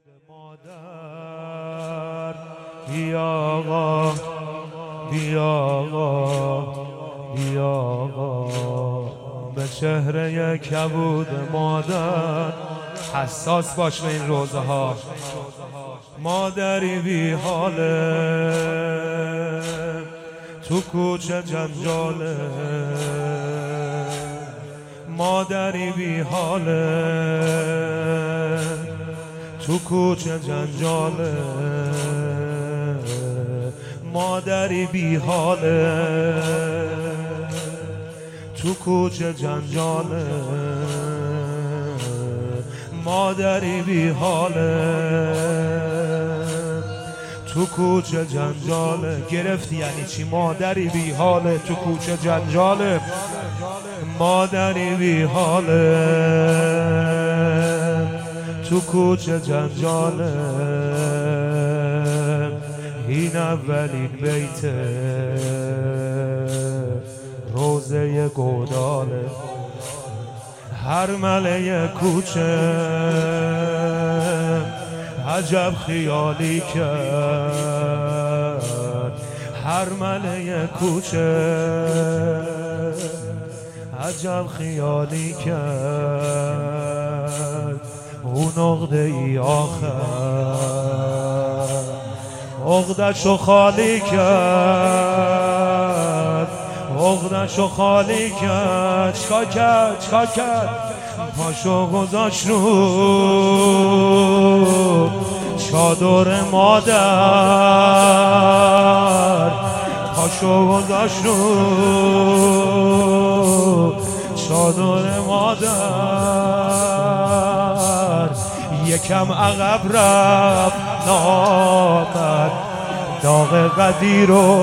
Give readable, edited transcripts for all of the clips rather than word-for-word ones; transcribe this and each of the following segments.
مادر بیا آقا، بیا آقا، بیا آقا، به چهره کبود مادر حساس باش به این روزه ها. مادری بی حاله تو کوچه جنجاله، مادری بی حاله تو کوچه جنجاله، مادری بی حاله تو کوچه جنجاله، مادری بی حاله تو کوچه جنجاله. گرفتی یعنی چی؟ مادری بی حاله تو کوچه جنجاله، مادری بی حاله تو کوچه جنجاله. این اولین بیت روزه گوداله. هر مله کوچه عجب خیالی کرد، هر مله کوچه عجب خیالی کرد. اون عقده ای آخر عقده‌شو خالی کرد، عقده‌شو خالی کرد. چیکار کرد؟ چیکار کرد؟ پاشو گذاشت رو چادر مادر، پاشو گذاشت رو چادر مادر. یکم عقب رفت نامد داغ قدیر رو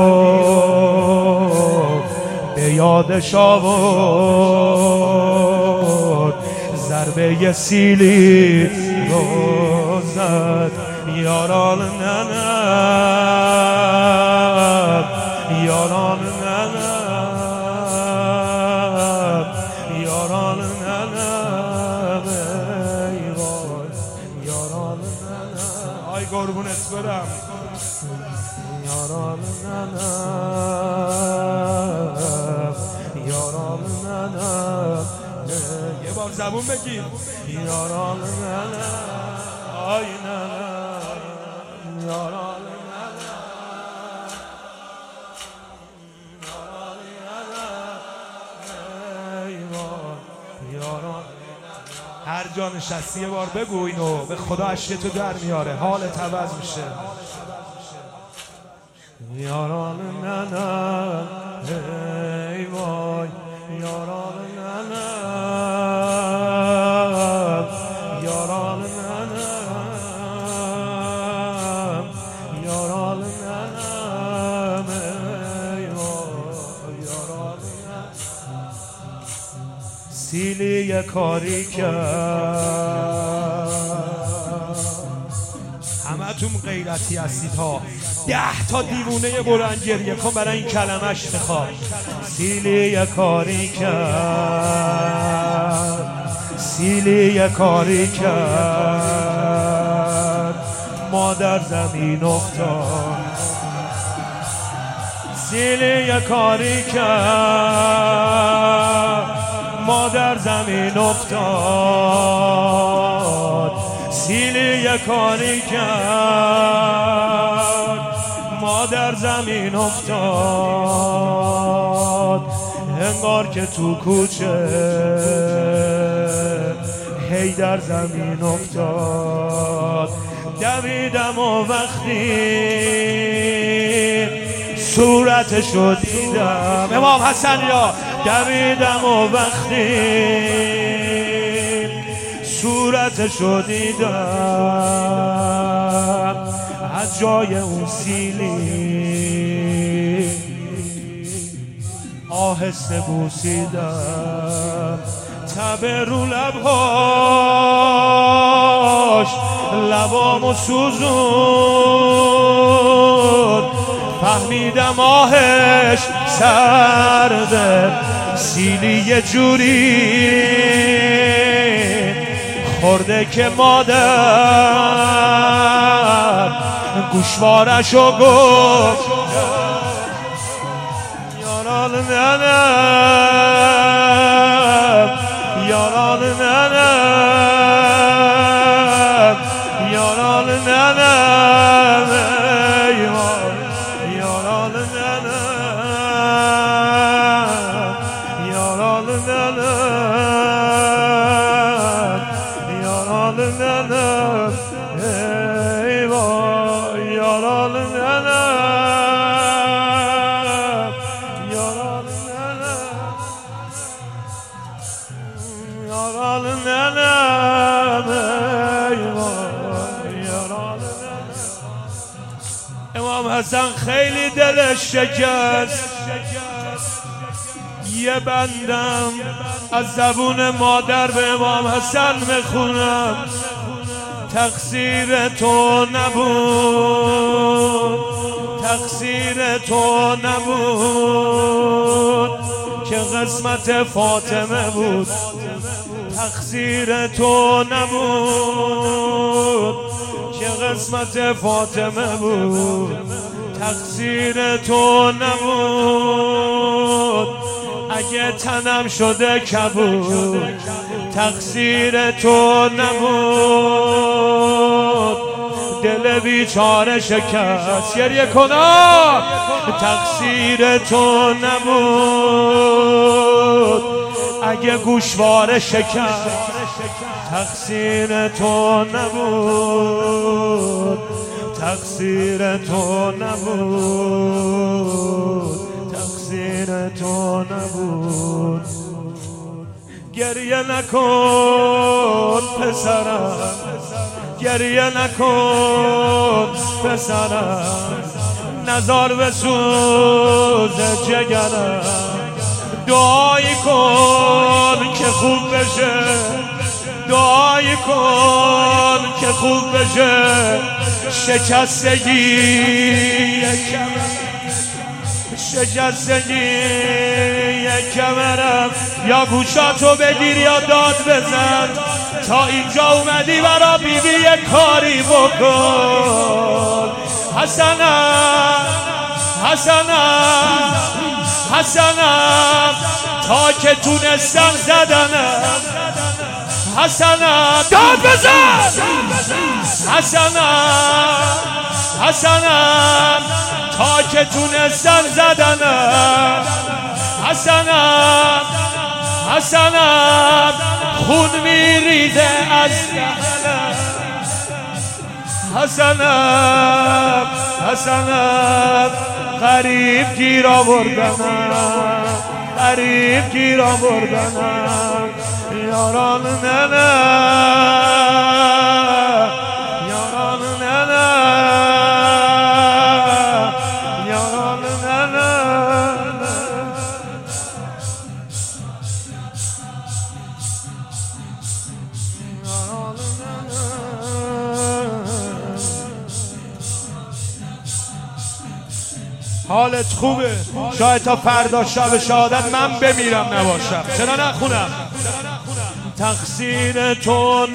به یادش آورد، ضربه سیلی رو زد. یاران ننم، یاران ننم، یاران ننم، ای وای یاران ننم. آی قربونت برم یاران ننم، یاران ننم. یه بار زبون بگیر یاران ننم، آی ننم، یاران ننم، یاران ننم، ای وای یاران. هر جا نشستی یه بار بگو اینو، به خدا اشکتو در میاره، حالت عوض میشه. یاران ننم، ای وای یاران ننم، یاران ننم، یاران ننم، ای وای یاران ننم. سیلی یه کاری کرد. همتون غیرتی هستید ها. 10 تا دیوونه بلند گریه کن برای این کلمش میخواد. سیلی یه کاری کرد، سیلی یه کاری کرد، مادر زمین افتاد. سیلی یه کاری کرد، مادر زمین افتاد. سیلی یه کاری کرد، مادر زمین افتاد. انگار که تو کوچه هی در زمین افتاد. دویدم و وقتی صورتشو دیدم، امام حسن یا دویدم و وقتی صورتشو دیدم، از جای اون سیلی آهسته بوسیدم. تب رو لبهاش لبامو سوزون، فهمیدم آهش سرده. سیلی یه جوری خورده که مادر گوشوارشو گفت یاران ننم یاران ننم یاران ننم یاران ننم یاران ننم یاران ننم ای وای یاران ننم یاران ننم یاران ننم ای وای یاران ننم. امام حسن خیلی دلش شکست، یه بندم از زبون مادر به امام حسن میخونم. تقصیر تو نبود، تقصیر تو نبود که قسمت فاطمه بود. تقصیر تو نبود که قسمت فاطمه بود. تقصیر تو نبود اگه تنم شده کبود. تقصیر تو نبود دل بیچاره شکست. گریه کنم. تقصیر تو نبود اگه گوشواره شکست. تقصیر تو نبود، تقصیر تو نبود، تقصیر تو نبود. گریه نکن پسرم، گریه نکن پسرم، نزار به سوز جگرم. دعایی کن که خوب بشه، دعایی کن که خوب بشه. شکستگی شکستگی کمرم، یا گوشاتو بگیر یا داد بزن. تا اینجا اومدی برا بیبی یه کاری بکن. حسنم حسنم حسنم تا که تونستم زدنم. حسنم داد بزن. حسنم حسنم تا که تونستم زدنم. حسنم حسنم خون میریزه از دهنم. حسنم حسنم غریب گیر آوردنم، غریب گیر آوردنم. یاران ننم، یاران ننم، یاران ننم. حالت خوبه؟ شاید تا فردا شب شهادت من بمیرم نباشم. چرا نخونم؟ تقصیر تو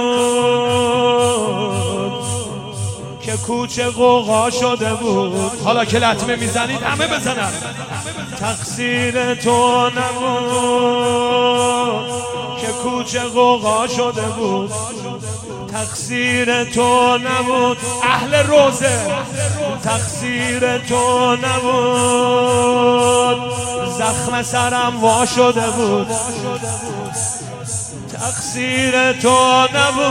نبود که کوچه غوغا شده بود. حالا که لطمه میزنید همه بزنن. تقصیر تو نبود که کوچه غوغا شده بود. تقصیر تو نبود اهل روزه. تقصیر تو نبود زخم سرم وا شده بود. تقصیر تو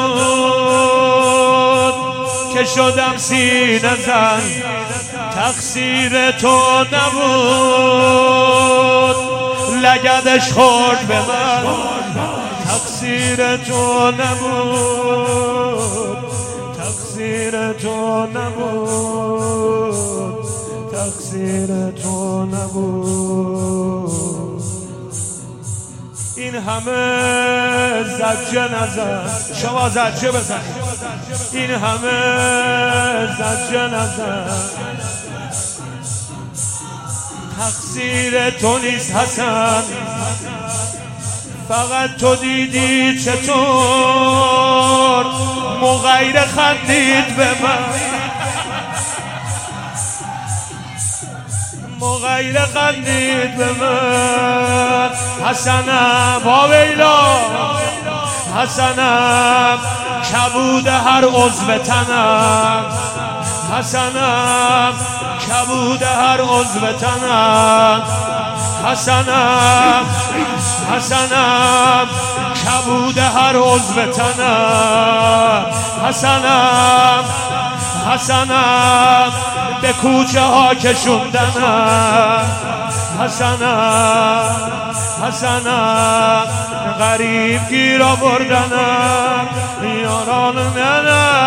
نبود که شدم سینه زن. تقصیر تو نبود لگدش خورد به من. تقصیر تو نبود، تقصیر تو نبود، تقصیر تو نبود. این همه زجه نزن، شما زجه بزنید. این همه زجه نزن، تقصیر تو نیست حسن. فقط تو دیدی چطور مغیر خندید به من، مغیر خندید به من. حسنم واویلا، حسنم کبود هر عضو تنم، حسنم کبود هر عضو تنم، حسنم حسنم کبود هر عضو تنم، حسنم حسنم به کوچه ها کشوندنم، حسنم حسنم غریب گیر آوردنم، یاران نه